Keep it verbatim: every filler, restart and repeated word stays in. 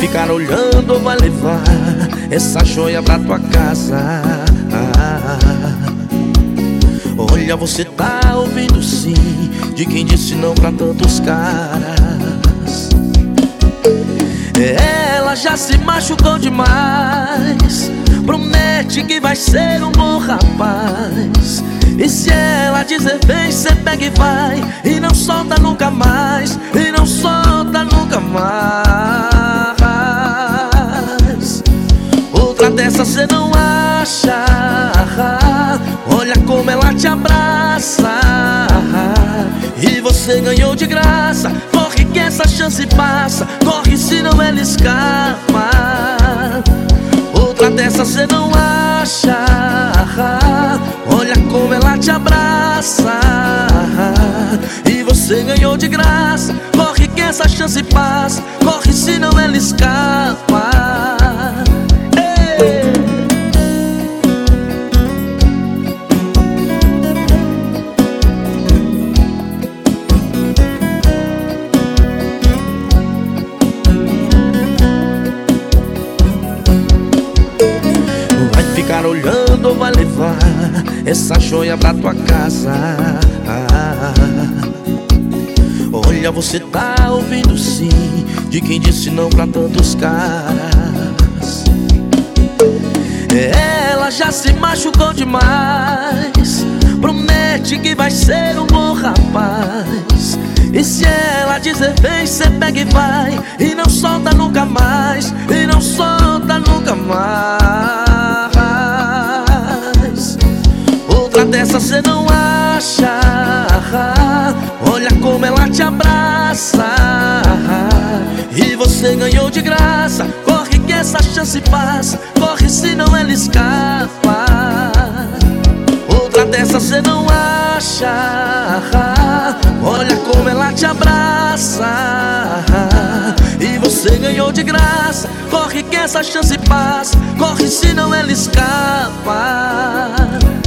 ficar olhando ou vai levar essa joia pra tua casa? Olha, você tá ouvindo sim de quem disse não pra tantos caras. Ela já se machucou demais, promete que vai ser um bom rapaz. E se ela dizer vem, cê pega e vai, e não solta nunca mais, e não solta nunca mais. Outra dessa cê não acha. Olha como ela te abraça, e você ganhou de graça. Corre que essa chance passa, corre senão ela escapa. Outra dessa cê não acha. Olha como ela te abraça, e você ganhou de graça. Corre que essa chance passa, corre senão ela escapa. Ei! Vai ficar olhando ou vai levar essa joia pra tua casa? Olha, você tá ouvindo sim de quem disse não pra tantos caras. Ela já se machucou demais, promete que vai ser um bom rapaz. E se ela dizer vem, cê pega e vai, e não solta nunca mais, e não solta nunca mais. Outra dessa cê não acha. Olha como ela te abraça, e você ganhou de graça. Corre que essa chance passa, corre senão ela escapa. Outra dessa cê não acha. Olha como ela te abraça, e você ganhou de graça. Corre que essa chance passa, corre senão ela escapa.